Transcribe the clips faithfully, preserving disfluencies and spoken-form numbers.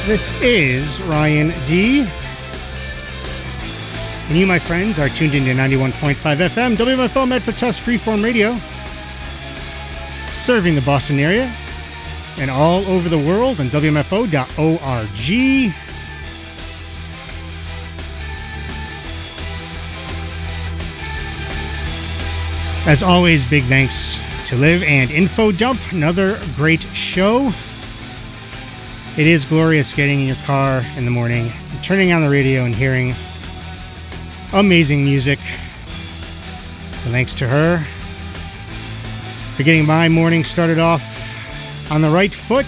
This is Ryan D. And you, my friends, are tuned into ninety-one point five F M, W M F O Medford Tufts Freeform Radio, serving the Boston area and all over the world on W M F O dot org. As always, big thanks to Liv and Info Dump. Another great show. It is glorious getting in your car in the morning, turning on the radio and hearing amazing music. And thanks to her for getting my morning started off on the right foot.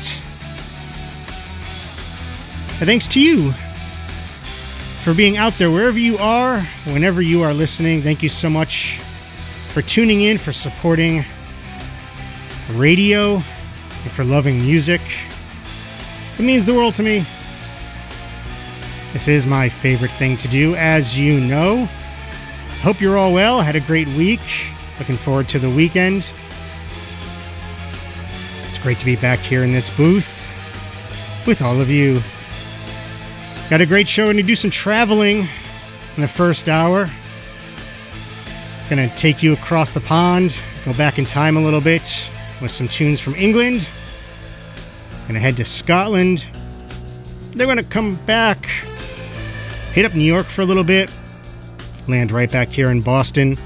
And thanks to you for being out there wherever you are, whenever you are listening. Thank you so much for tuning in, for supporting radio, and for loving music. It means the world to me. This is my favorite thing to do, as you know. Hope you're all well. Had a great week. Looking forward to the weekend. It's great to be back here in this booth with all of you. Got a great show and to do some traveling in the first hour. Gonna take you across the pond, go back in time a little bit with some tunes from England. Gonna head to Scotland. They're gonna come back, hit up New York for a little bit, land right back here in Boston.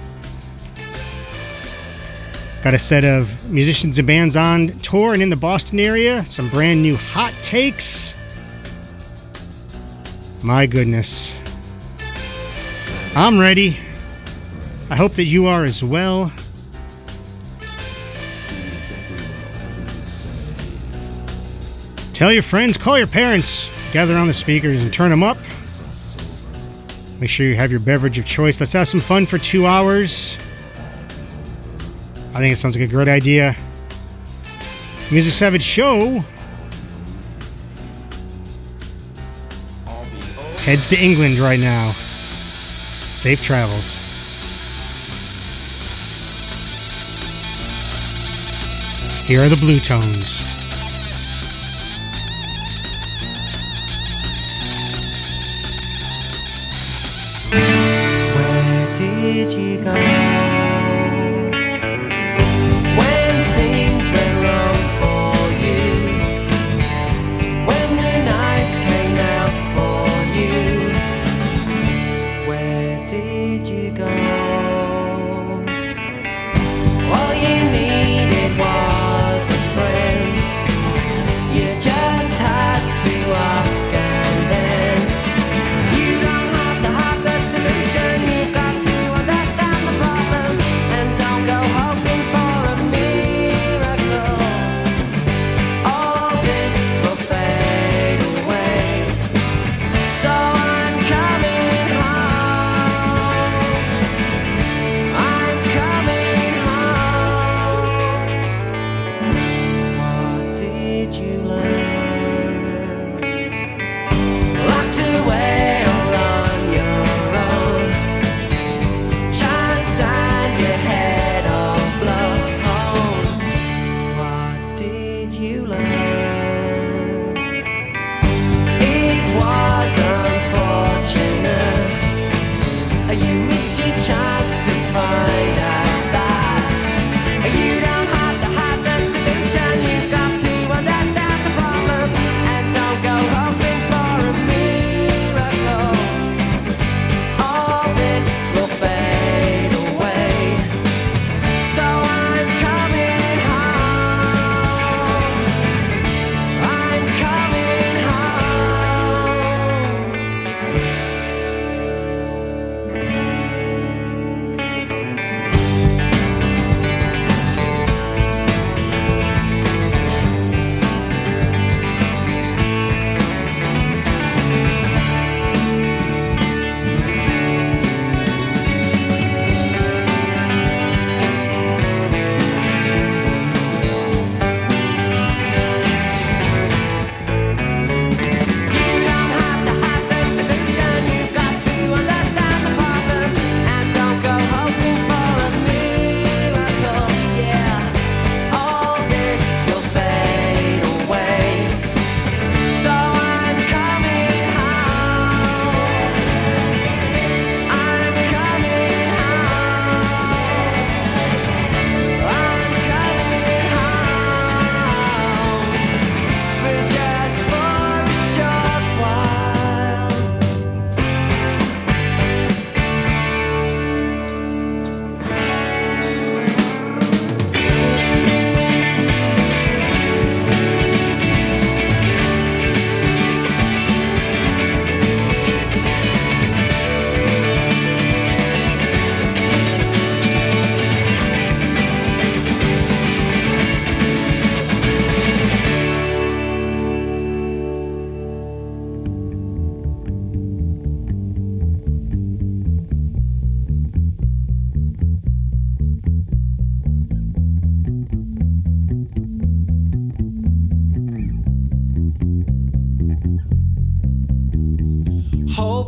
Got a set of musicians and bands on tour and in the Boston area. Some brand new hot takes. My goodness. I'm ready. I hope that you are as well. Tell your friends, call your parents, gather on the speakers and turn them up. Make sure you have your beverage of choice. Let's have some fun for two hours. I think it sounds like a great idea. Music Savage Show heads to England right now. Safe travels. Here are the Blue Tones. Where did you go when things went wrong for you? When the knives came out for you? Where did you go? All you needed was a friend.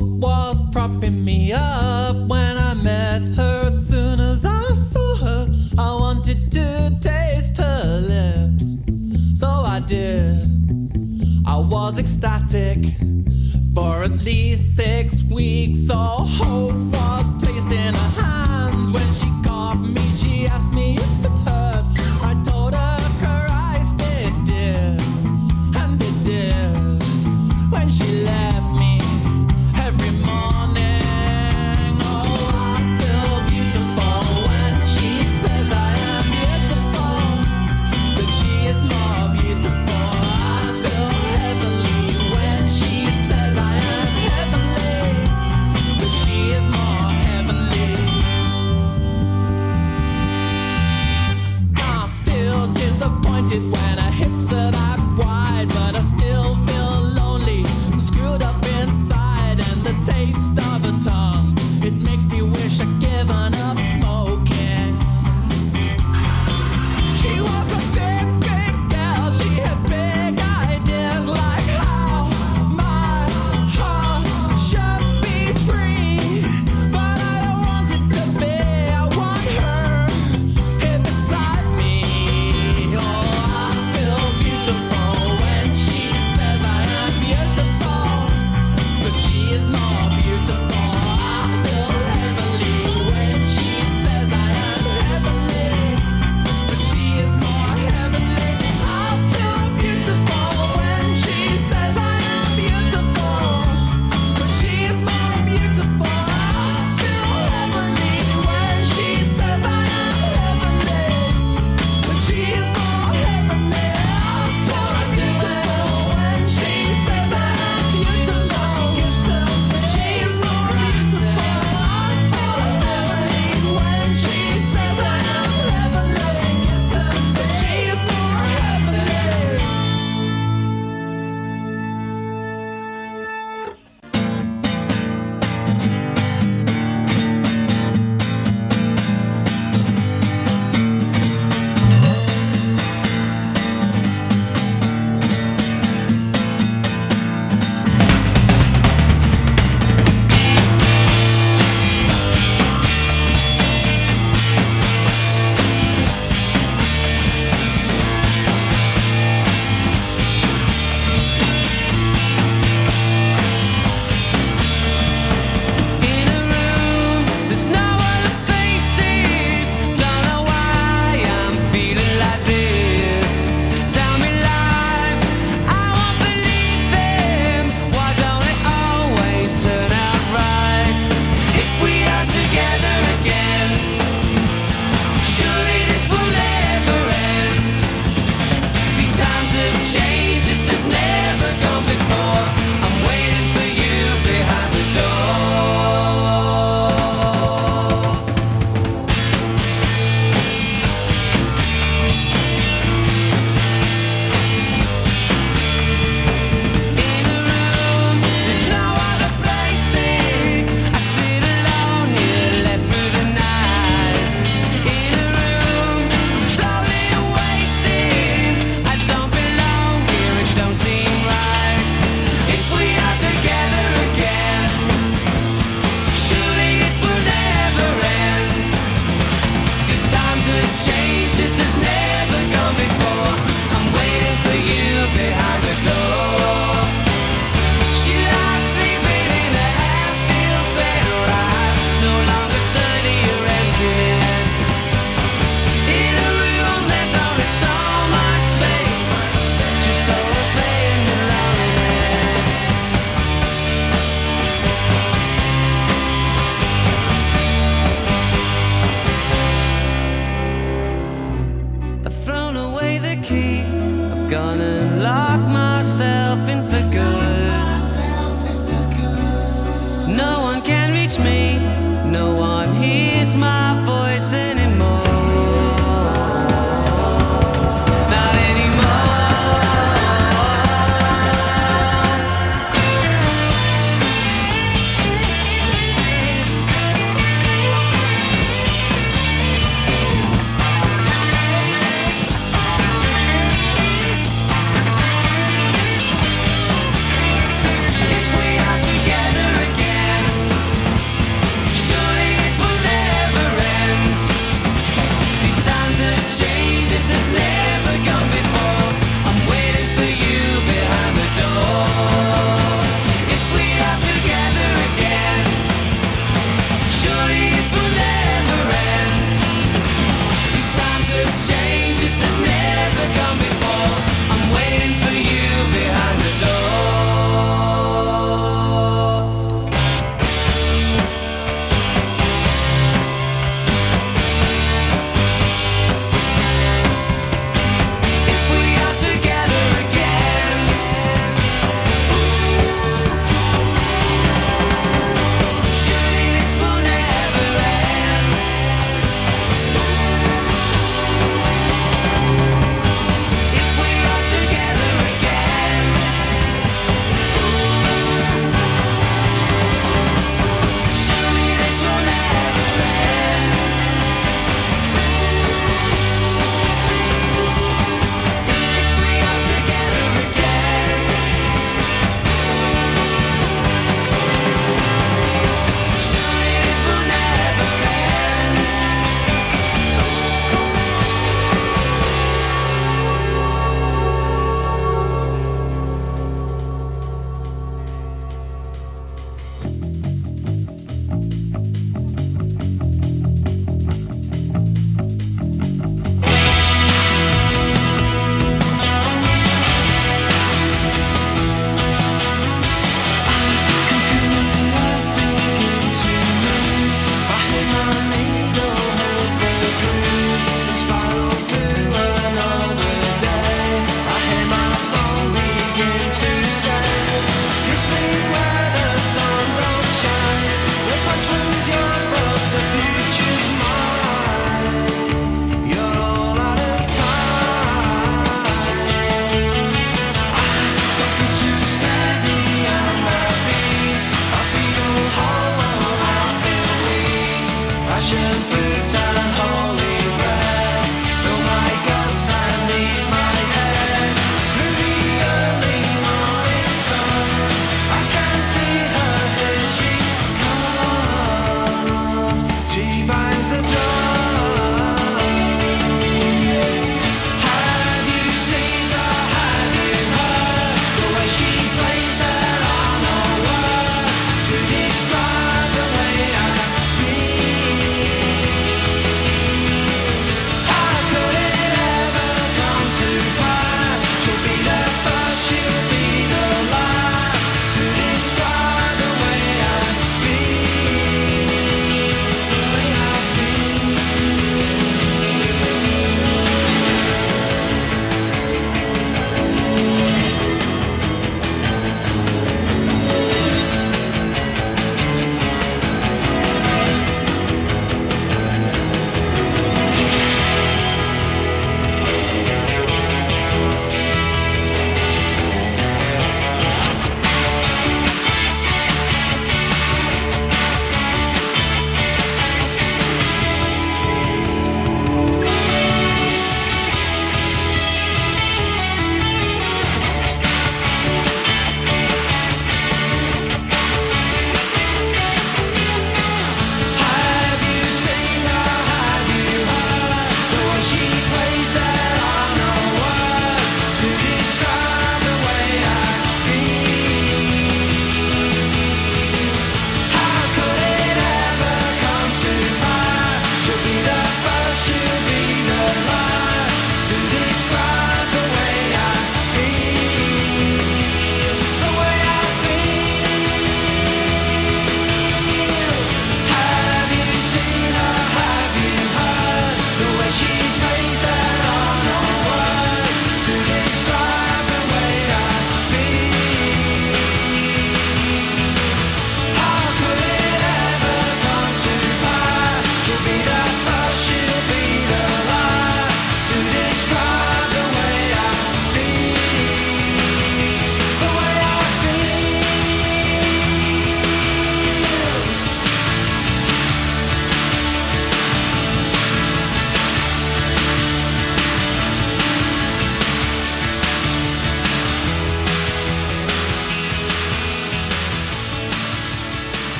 was propping me up when I met her. As soon as I saw her, I wanted to taste her lips. So I did. I was ecstatic for at least six weeks. So hope was placed in her hands. When she caught me, she asked me if it hurt. I told her Christ it did, and it did. When she left me every morning, oh, I feel beautiful when she says I am beautiful, but she is more beautiful. I feel heavenly when she says I am heavenly, but she is more heavenly.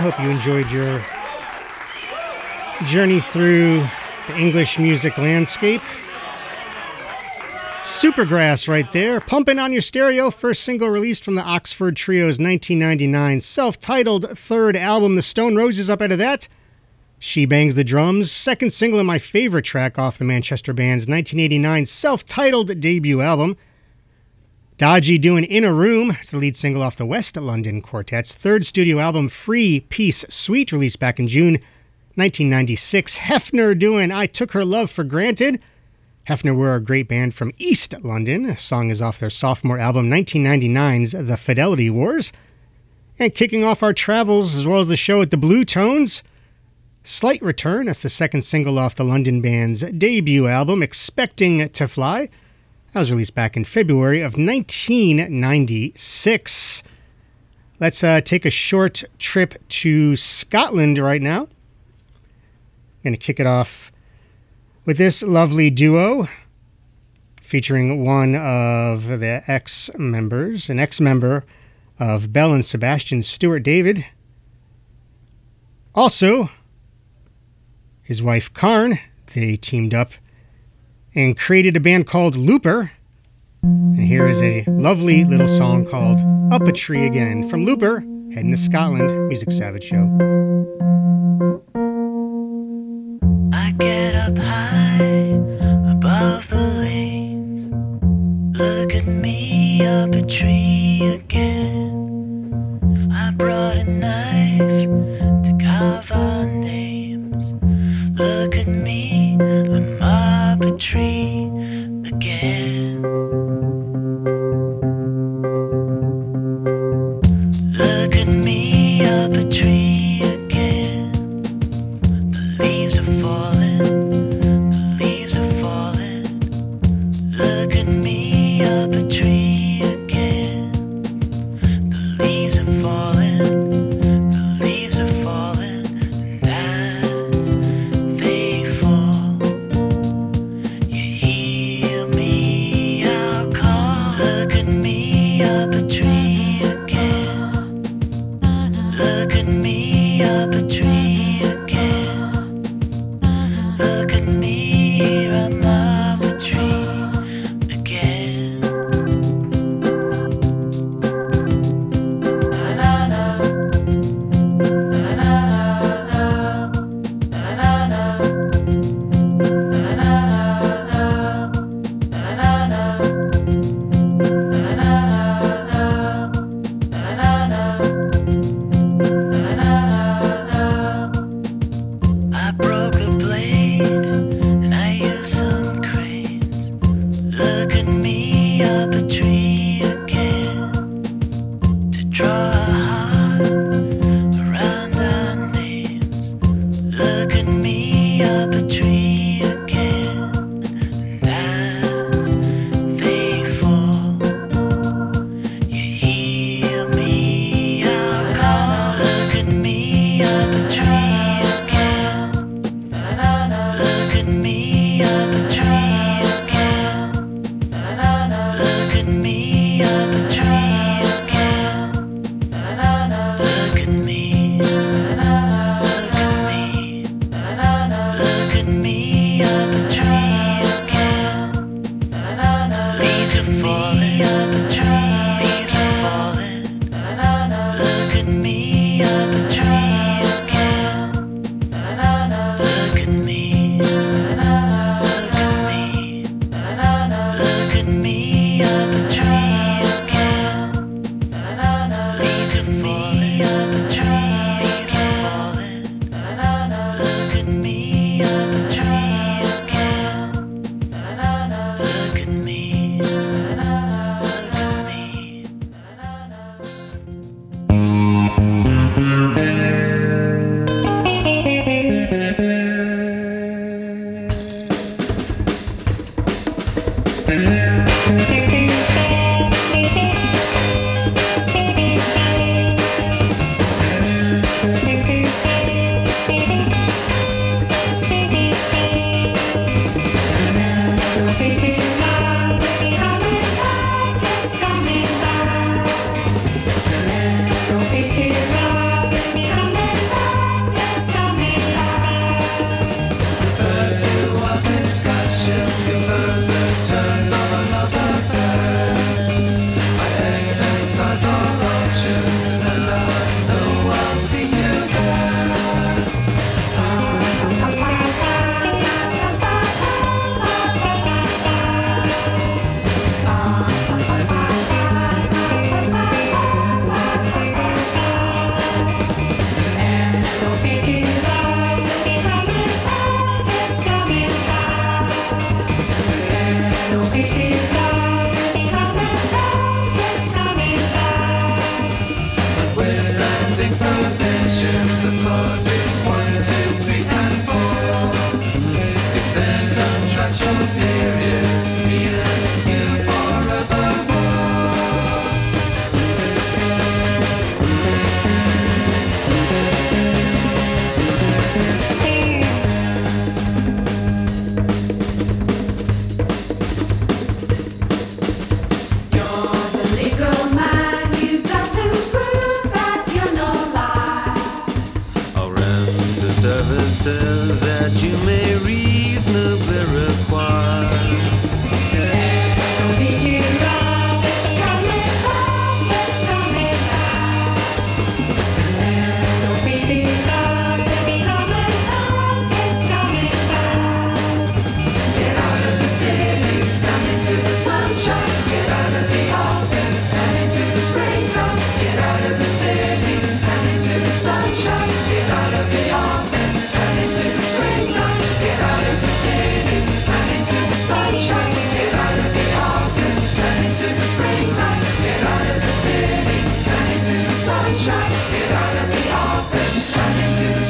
I hope you enjoyed your journey through the English music landscape. Supergrass right there, pumping on your stereo, first single released from the Oxford Trio's nineteen ninety-nine self-titled third album. The Stone Roses up out of that. She Bangs the Drums, second single and my favorite track off the Manchester Band's nineteen eighty-nine self-titled debut album. Dodgy doing In a Room, it's the lead single off the West London Quartet's third studio album, Free, Peace, Sweet, released back in June nineteen ninety-six. Hefner doing I Took Her Love for Granted. Hefner were a great band from East London. The song is off their sophomore album, nineteen ninety-nine's The Fidelity Wars. And kicking off our travels as well as the show at the Blue Tones, Slight Return. That's the second single off the London band's debut album, Expecting to Fly. That was released back in February of nineteen ninety-six. Let's uh, take a short trip to Scotland right now. I'm going to kick it off with this lovely duo featuring one of the ex-members, an ex-member of Belle and Sebastian, Stuart David. Also, his wife Karn, they teamed up and created a band called Looper. And here is a lovely little song called Up a Tree Again from Looper, heading to Scotland, Music Savage Show. I get up high above the lanes. Look at me up a tree again. I brought a knife to carve our names. Look at me, I'm up a tree again. Look at me up a tree again. The leaves are falling, the leaves are falling. Look at me up a tree again. The leaves are falling, the leaves are falling. And as they fall, you hear me out call. Look at me up a tree again. Look at me up a tree again. Look at me, I'm up a tree again. Na na na, na na na, na na na, na na na, na na na, I broke a blade and I used some cranes. Look at me up a tree again. To draw a heart around our names. Look at me up a tree again. And as they fall, you hear me out call. Look at me up a tree again. Look at me up a tree again. Look at me up a tree again. Look at me. Look at me. Look at me up a tree again. Leaves are falling up a tree. Leaves are falling. Look at me up a tree again. Look at me. Look at me. Look at me up a tree again. Leaves are falling up a tree. Leaves are falling. Look at me up a tree again. Look at me. Look at me. It's coming back, it's coming back. Don't be here, love, it's coming period. Me and you forevermore. You're the legal man. You've got to prove that you're no lie. I'll render services that you may reasonably require. Don't be you love. It's coming back. It's coming back. Don't be you love. It's coming back. It's coming back. Get out of the city and into the sunshine. Get out of the office and into the springtime. Get out of the city and into the sunshine. Get out of the office and into the springtime. Get out of the city and into the sunshine. Get out of the office and into the springtime. Get out of the city and into the sunshine. Get out of the office and into the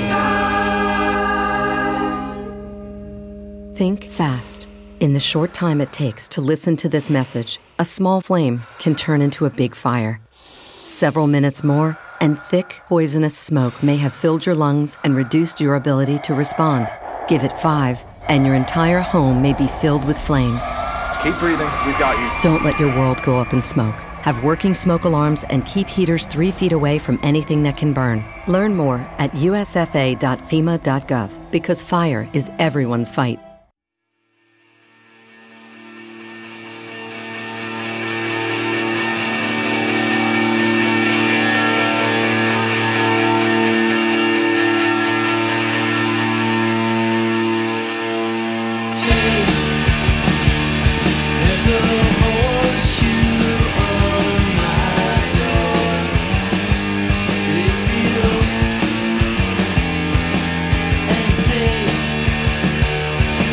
springtime. Think fast. In the short time it takes to listen to this message, a small flame can turn into a big fire. Several minutes more, and thick, poisonous smoke may have filled your lungs and reduced your ability to respond. Give it five, and your entire home may be filled with flames. Keep breathing. We've got you. Don't let your world go up in smoke. Have working smoke alarms and keep heaters three feet away from anything that can burn. Learn more at U S F A dot FEMA dot gov, because fire is everyone's fight. There's a horseshoe on my door. Big deal. And say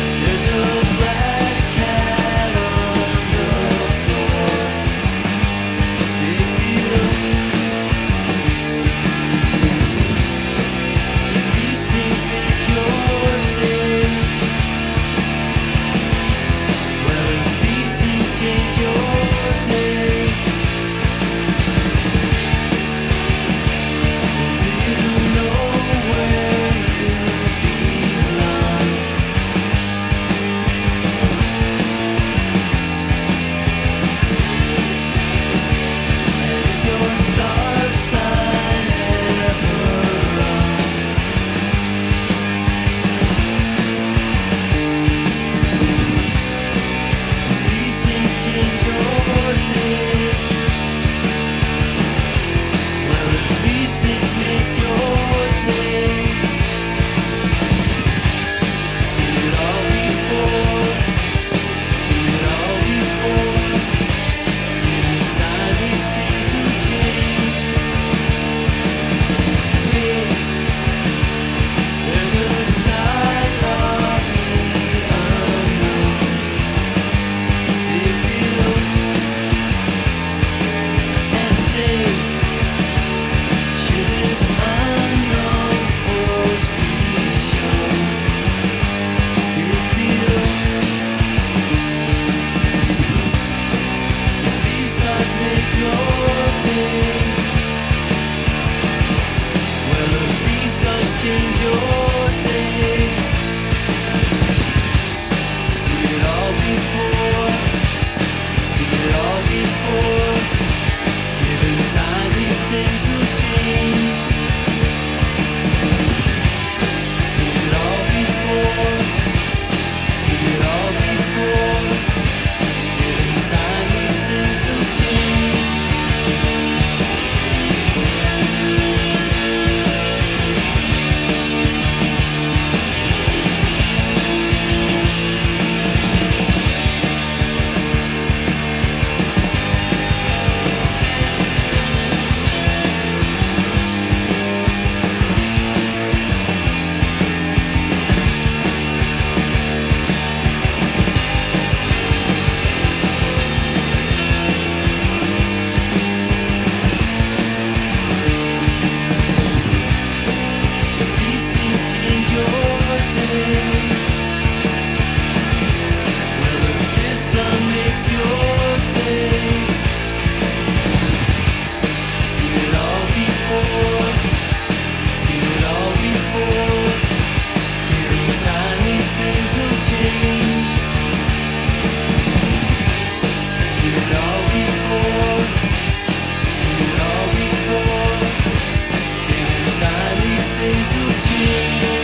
it all before, seen it all before. Given time, these things will change.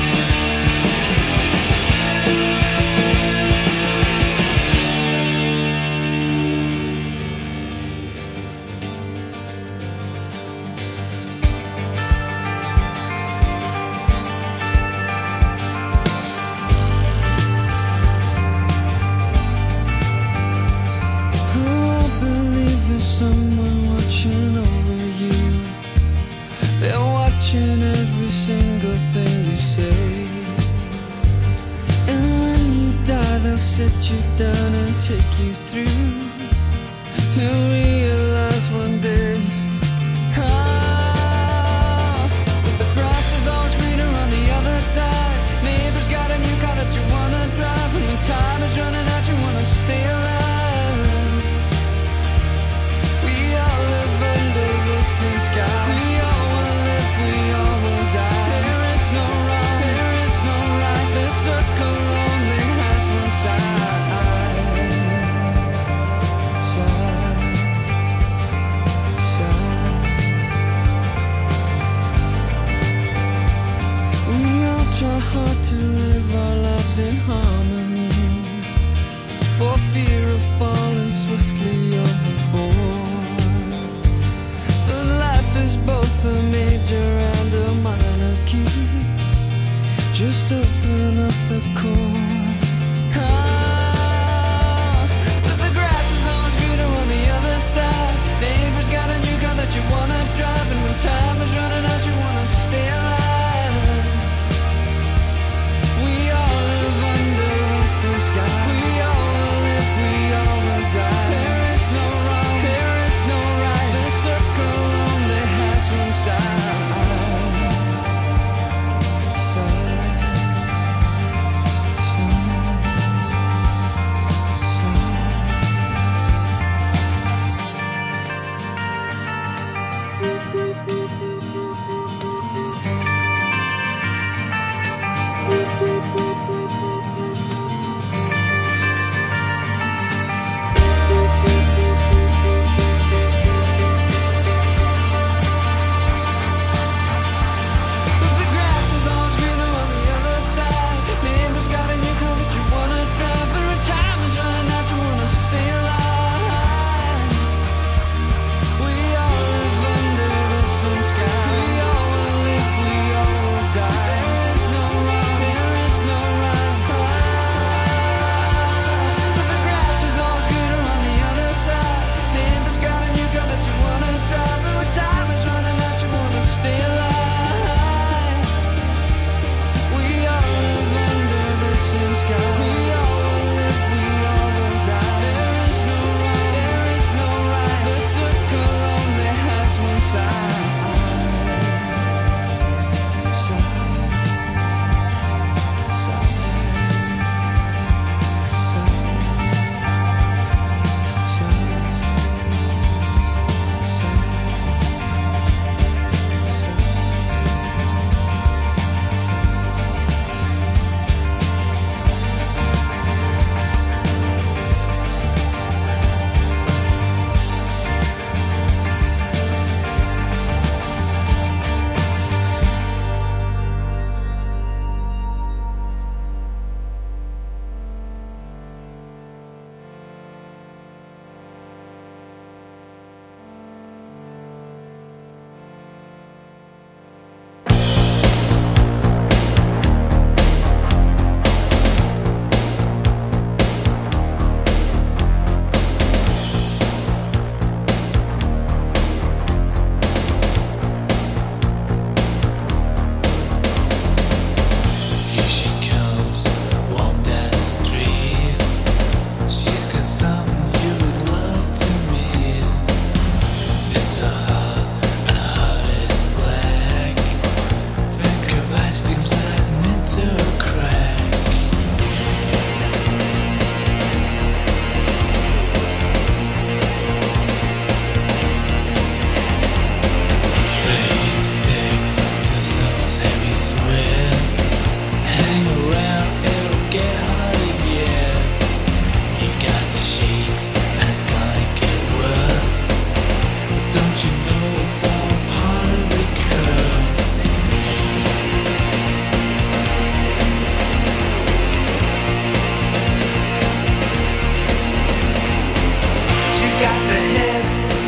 Oh, I believe there's someone watching over you. They're watching every single thing you say. And when you die, they'll sit you down and take you through. You'll realize one day, ah, the grass is always greener on the other side. Neighbor's got a new car that you wanna drive. And when time is running out, you wanna stay alive. We all live under the same sky. We all will live, we all will die. There is no wrong, there is no right. The circle only has one side. Side.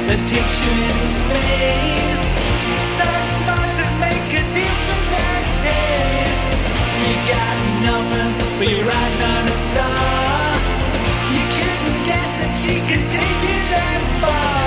that takes you into space. Sci-fi to make a deal for that taste. You got nothing, but you're riding on a star. You couldn't guess that she could take you that far.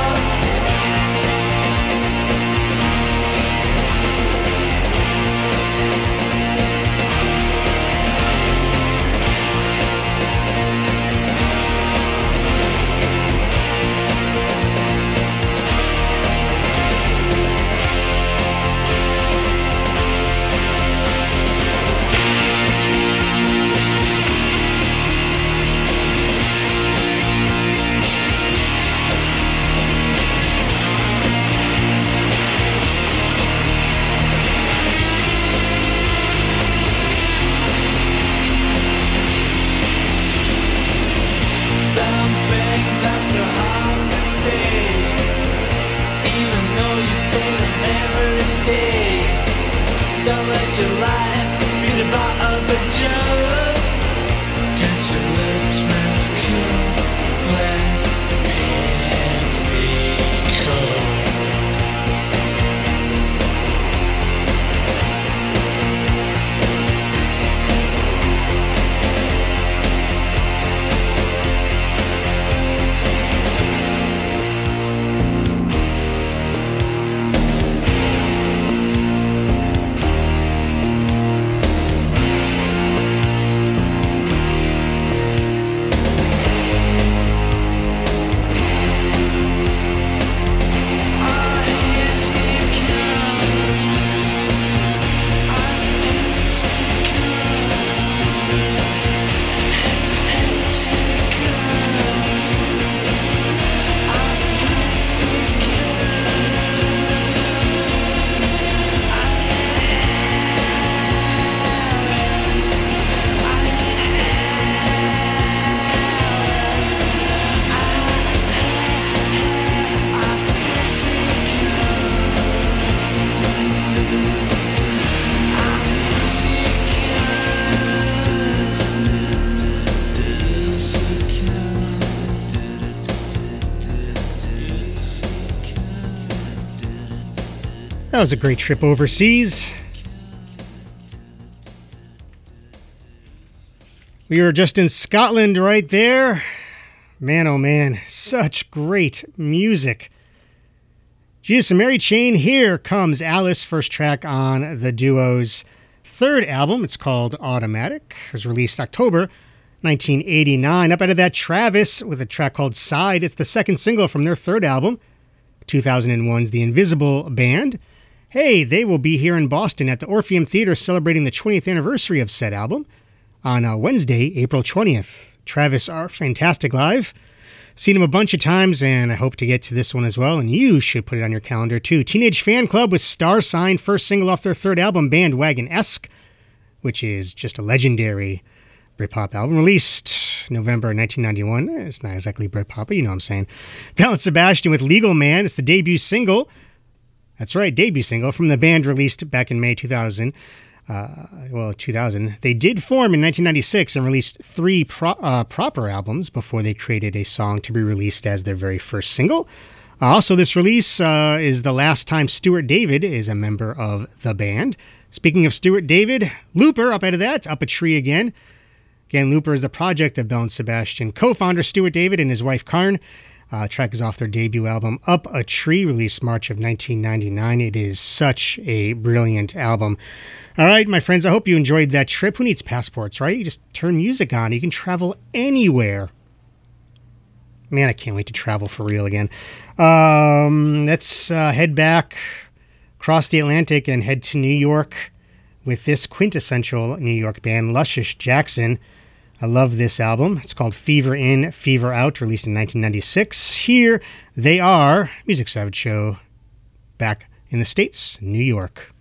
That was a great trip overseas. We were just in Scotland right there. Man, oh man, such great music. Jesus and Mary Chain, here comes Alice, first track on the duo's third album. It's called Automatic. It was released October nineteen eighty-nine. Up out of that, Travis with a track called Side. It's the second single from their third album, two thousand one's The Invisible Band. Hey, they will be here in Boston at the Orpheum Theater celebrating the twentieth anniversary of said album on uh, Wednesday, April twentieth. Travis are fantastic live. Seen him a bunch of times, and I hope to get to this one as well, and you should put it on your calendar too. Teenage Fan Club with Star Sign, first single off their third album, Bandwagon-esque, which is just a legendary Britpop album, released November nineteen ninety-one. It's not exactly Britpop, but you know what I'm saying. Belle and Sebastian with Legal Man. It's the debut single. That's right, debut single from the band, released back in May two thousand. Uh, well, two thousand. They did form in nineteen ninety-six and released three pro- uh, proper albums before they created a song to be released as their very first single. Uh, also, this release uh, is the last time Stuart David is a member of the band. Speaking of Stuart David, Looper, up out of that, Up a Tree Again. Again, Looper is the project of Belle and Sebastian co-founder Stuart David and his wife Karn. Uh, track is off their debut album, Up a Tree, released March of nineteen ninety-nine. It is such a brilliant album. All right, my friends, I hope you enjoyed that trip. Who needs passports, right? You just turn music on. You can travel anywhere. Man, I can't wait to travel for real again. Um, let's uh, head back, cross the Atlantic, and head to New York with this quintessential New York band, Luscious Jackson. I love this album. It's called Fever In, Fever Out, released in nineteen ninety-six. Here they are, Music Savage Show, back in the States, New York.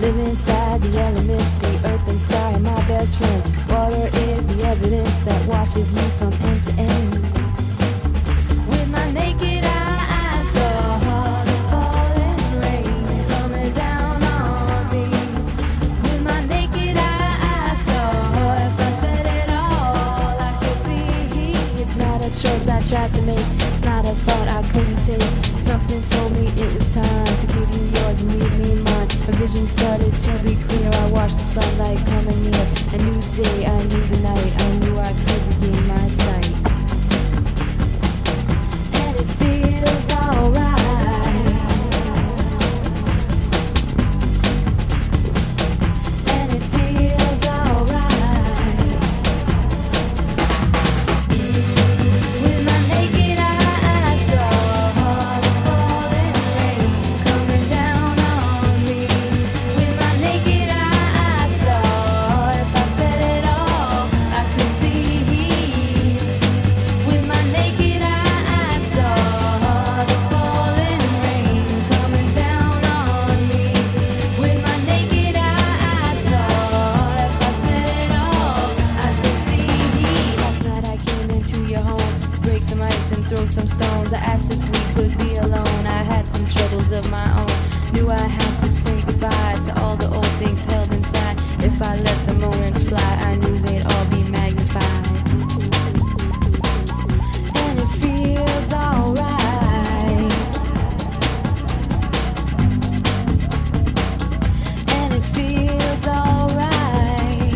Live inside the elements, the earth and sky are my best friends. Water is the evidence that washes me from end to end. With my naked eye, I saw the falling rain coming down on me. With my naked eye, I saw, if I said it all, I could see. It's not a choice I tried to make, it's not a thought I couldn't take. Something told me it was time to give you yours and leave me mine. My vision started to be clear, I watched the sunlight coming near. I knew the day, I knew the night, I knew I could regain my sight. And it feels alright. And it feels alright. With my naked eye, I saw the falling rain coming down on me. With my naked eye, I saw, if I said it all, I could see. With my naked eye, I saw the falling rain coming down on me. With my naked eye, I saw, if I said it all, I could see. Last night I came into your home to break some ice and throw some stones. I asked if we could be alone. I had some troubles of my own. Knew I had to say goodbye to all the old things held inside. If I let the moment fly, I knew they'd all be magnified. And it feels alright. And it feels alright.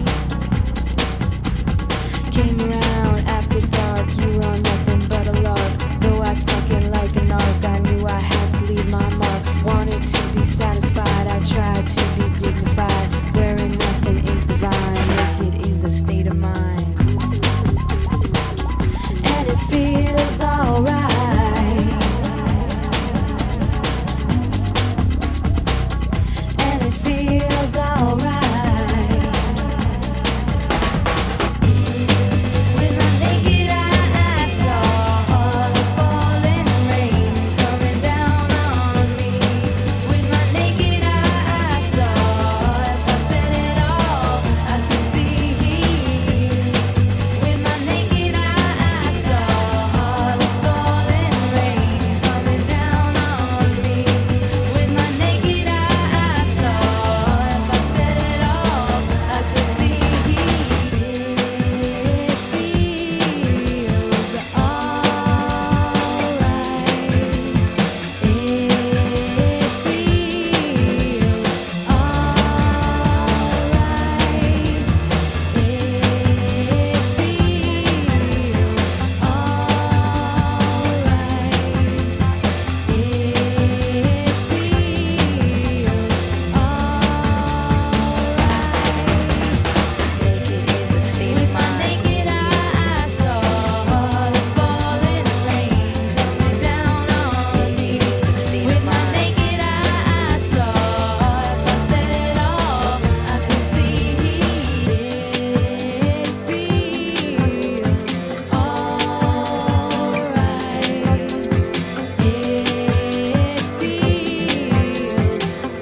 Came around after dark, you were on nothing but a lark. Though I snuck in like an arc, I knew I had to leave my mark. Wanted to be satisfied, I tried to be dignified. Wherein nothing is divine, naked is a state of mind. And it feels alright. And it feels alright. With my naked eye, I saw the falling rain coming down on me. With my naked eye, I saw, if I said it all, I could see. With my naked eye, I saw the falling rain coming down on me. With my naked eye, I saw, if I said it all, I could see. With my naked eye, I saw the falling rain coming down on me. With my naked eye, I saw, if I said it all, I could see. It feels alright. It feels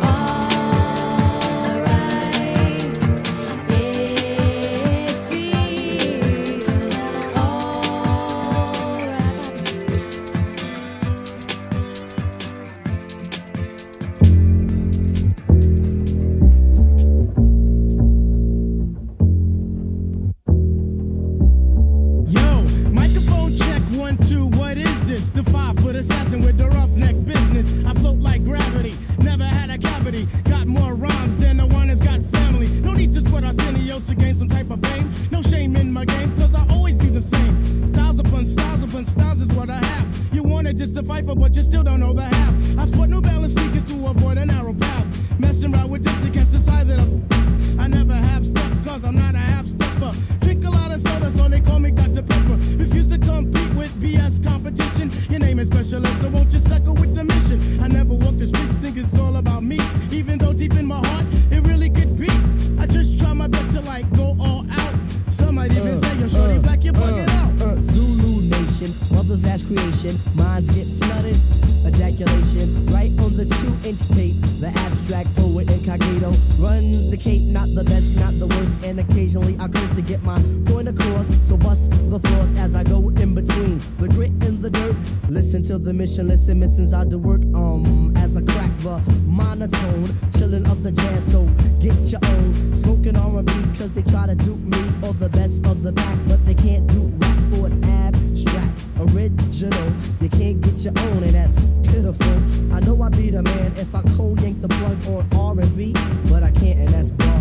Yo, microphone check, one, two, what is this? The five foot assassin with the roughneck business. I float like gravity, never had a cavity. Got more rhymes than the one that's got family. No need to sweat Arsenio to gain some type of fame. No shame in my game, cause I always be the same. Styles upon styles upon styles is what I have. You wanted just to fight for, but you still don't know the half. I sport New Balance sneakers to avoid a narrow path. Messing around with this against the size of the. I never have step, cause I'm not a half stepper. Drink a lot of soda, so they call me Doctor Pepper. Refuse to compete with B S competition. Your name is special ed, so won't you suckle with the mission? I never walk the street, think it's all about me. Even though deep in my heart, it really could be. I just try my best to like go all out. Some might even say you're shorty black, you're bugging out. Uh, Zulu Nation, mother's last creation. Minds get flooded, ejaculation. Right on the two inch tape, the abstract poet incognito. Runs the cape, not the best, not the worst, and occasionally I curse to get my point across. So bust the floors as I go in between the grit and the dirt. Listen to the mission, listen, missions I do work. Um, as I crack the monotone, chilling up the jazz. So get your own smoking R and B, cause they try to dupe me or the best of the pack, but they can't do rap for it's abstract, original. You can't get your own, and that's pitiful. I know I be the man if I cold yank the plug on R and B, but I can't, and that's bug.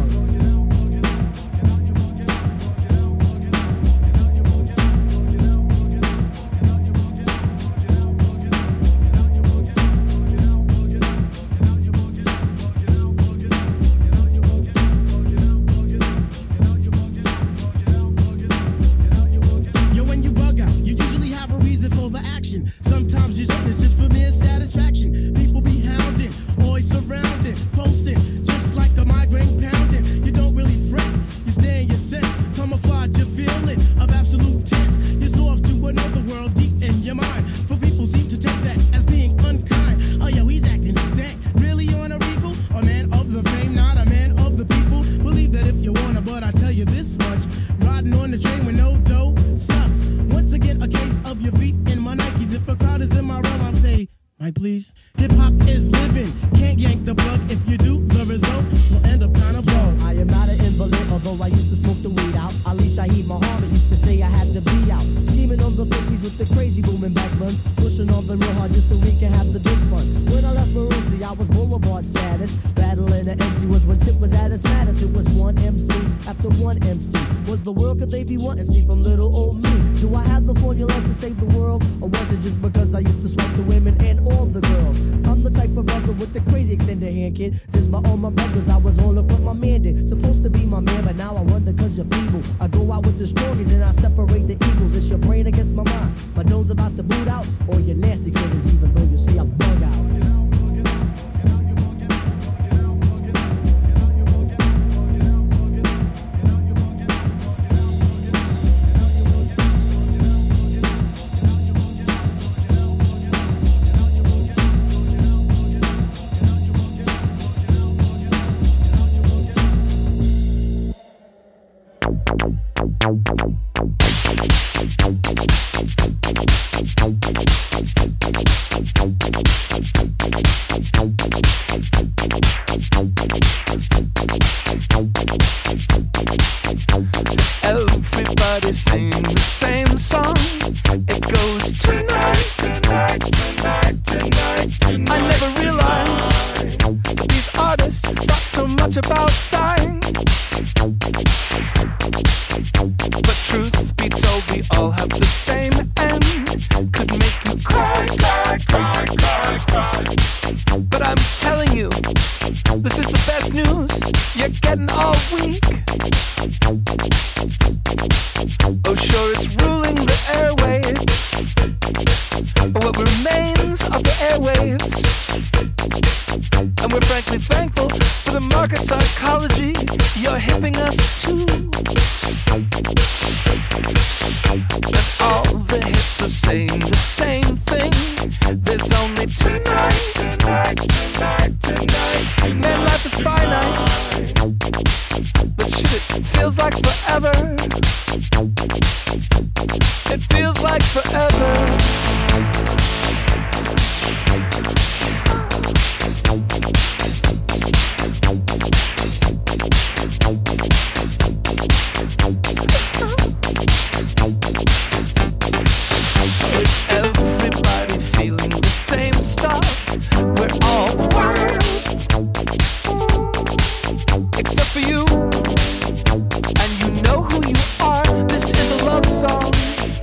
Yo, when you bug out, you usually have a reason for the action. Sometimes you don't, it's just for mere satisfaction. People be hounding, always surrounding, posting, just like a migraine pounding. You don't really fret, you stay in your sense, camouflage your feeling of absolute tense. You're so off to another world deep in your mind. For people seem to take that as being unkind. Oh yo, he's acting stank, really on a regal? A man of the fame, not a man of the people. Believe that if you wanna, but I tell you this much, riding on the train with no dough sucks. Once again, a case of your feet in my Nikes. If a crowd is in my realm, I'll say, Mike, please. Hip hop is living, can't yank the plug. If you do, the result will end up kind of low. I am not an invalid, although I used to smoke the weed out. Ali Shaheed Muhammad used to say I had to be out. Scheming on the fifties with the crazy booming back buns. Pushing on the real hard just so we can have the big fun. When I left Marosi, I was Boulevard status. Battling the M C was when Tip was at its maddest. It was one M C after one M C. What the world could they be wanting see from little old me? Do I have the formula to save the world? Or was it just because I used to swipe the women and all the girls? I'm the type of brother with the crazy extended hand, kid. This by all my brothers, I was on look what my man did. Supposed to be my man, but now I wonder cause you're feeble. I go out with the strongies and I separate the eagles. It's your brain against my mind. My nose about to boot out, or your nasty critters, even though you say I bug out. Everybody's singing the same song. It goes tonight, tonight, tonight, tonight, tonight. I never realized these artists thought so much about dying. But truth be told, we all have the same end. Could make you cry, cry, cry, cry, cry. But I'm telling you, this is the best news you're getting all week. Oh sure, it's ruling the airwaves, but what remains of the airwaves. And we're frankly thankful for the market psychology you're hipping us to. And all the hits are saying the same thing. There's only tonight, tonight, tonight, tonight, tonight. Man, life is finite, but shit, it feels like forever. It feels like forever. Is everybody feeling the same stuff? We're all wild, except for you. And you know who you are. This is a love song.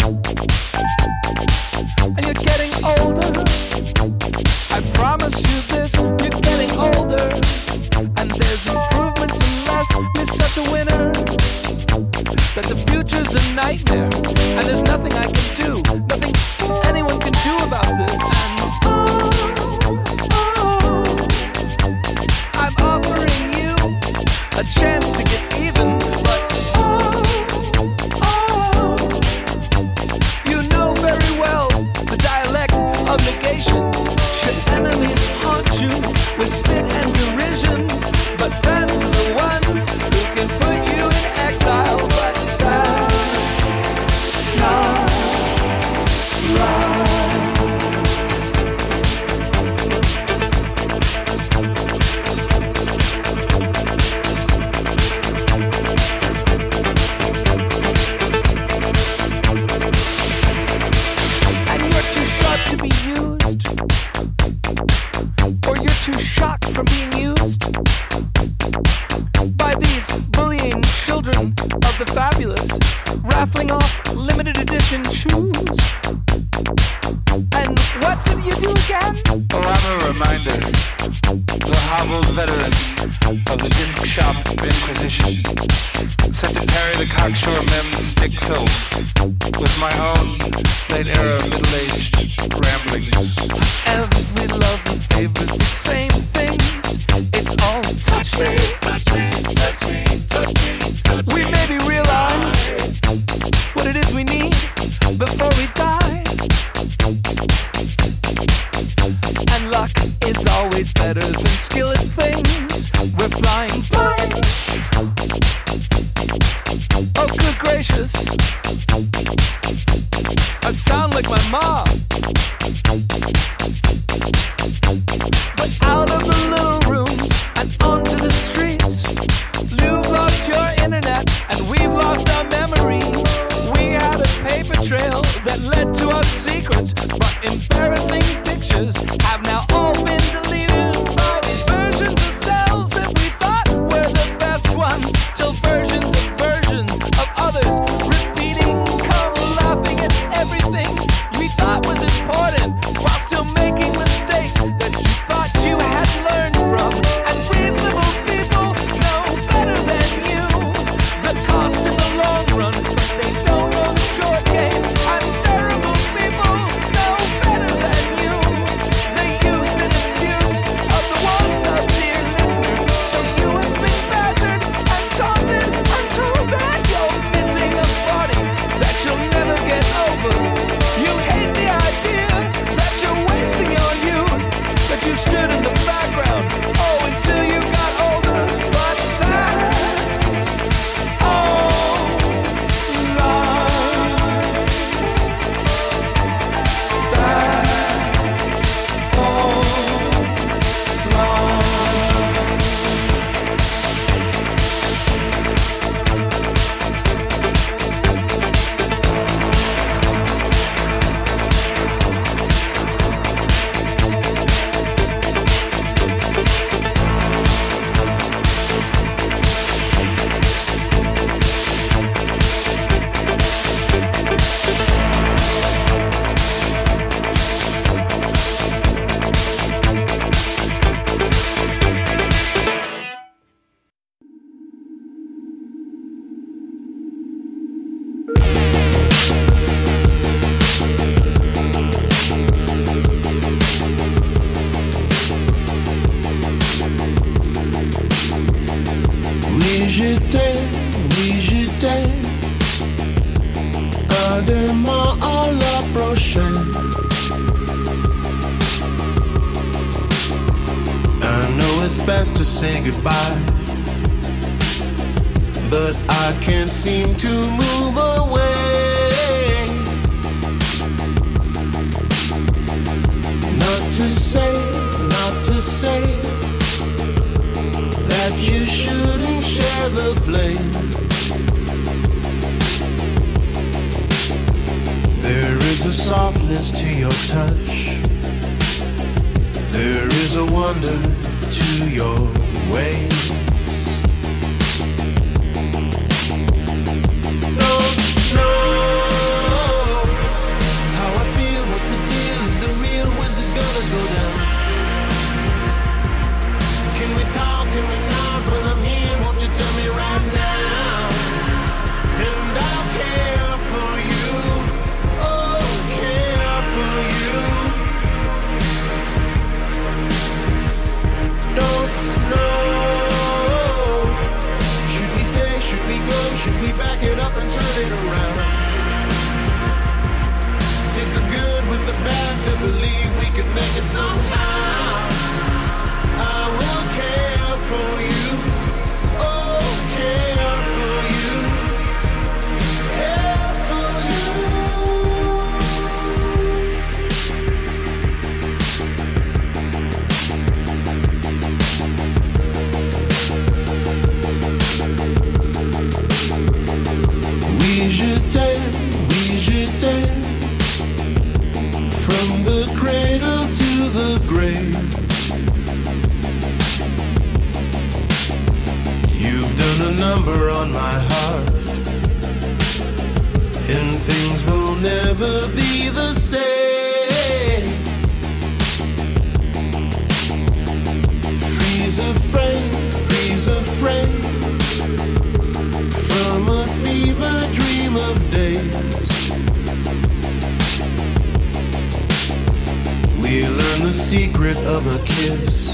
And you're getting older. I promise you this, you're getting older. And there's improvements unless you're such a winner that the future's a nightmare. And there's nothing I can do, nothing anyone can do about this. And oh, oh, I'm offering you a chance to get even. But oh, oh, you know very well the dialect of negation. Should enemies haunt you with spit and derision, but friends bullies bullying children of the fabulous, raffling off limited edition shoes. And what's it you do again? Oh, I'm a reminder, the hobbled veteran of the disc shop inquisition, set to carry the cocksure mem's stick filth with my own late-era middle-aged ramblings. Every love favors the same things. It's all touch me, touch me, touch me, touch me, touch me. We maybe realize what it is we need before we die. And luck is always better than skill at things. We're flying blind. Oh, good gracious. I sound like my mom. But out of the little rooms and onto the streets, you've lost your internet and we've lost our memory. We had a paper trail that led to our secrets, but embarrassing pictures have now all been deleted by versions of selves that we thought were the best ones, till versions of versions of others repeating, come laughing at everything we thought was important, while still making mistakes that you thought you had learned from. And reasonable people know better than you the cost in the long run, but they don't know the short game. And terrible people know better than you the use and abuse of the wants of dear listener. So you have been battered and taunted and told that you're missing a party that you'll never get over. You hate the idea that you're wasting your youth, that you stood in the background, oh, until you got older. But that's all lies. That's all lies. Oui, je t'aime, oui, je t'aime. Un demain à la prochaine. I know it's best to say goodbye, but I can't seem to move away. Not to say, not to say that you shouldn't share the blame. There is a softness to your touch. There is a wonder to your ways. Don't know how I feel, what's the deal, is it real, when's it gonna go down? Can we talk, can we not, when I'm here, won't you tell me right now? And I'll care for you, oh, care for you. Don't know number on my heart, and things will never be the same. Freeze a frame, freeze a frame from a fever dream of days. We learn the secret of a kiss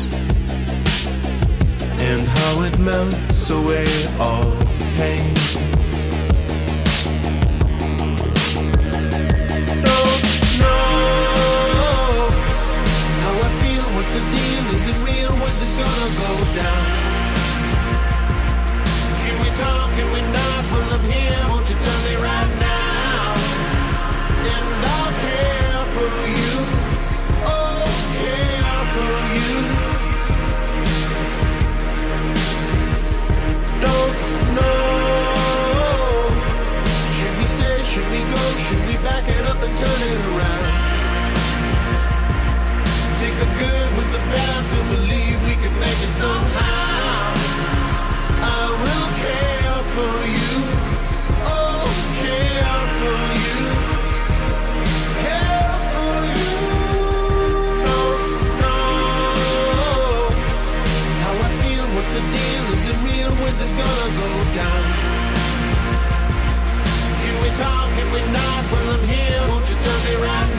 and how it melts away all pain. Don't know how I feel, what's the deal, is it real, what's it gonna go down? Can we talk, can we not, well I'm here, won't you tell me right now? And I'll care for you, oh care for you. Don't know. Should we stay? Should we go? Should we back it up and turn it around? Take the good with the bad, still believe we can make it somehow. I will care for you. Oh, care for you. Care for you. Don't know how I feel, what's the deal, is it real, when's it gonna go down? Can we talk, can we not, well I'm here, won't you tell me right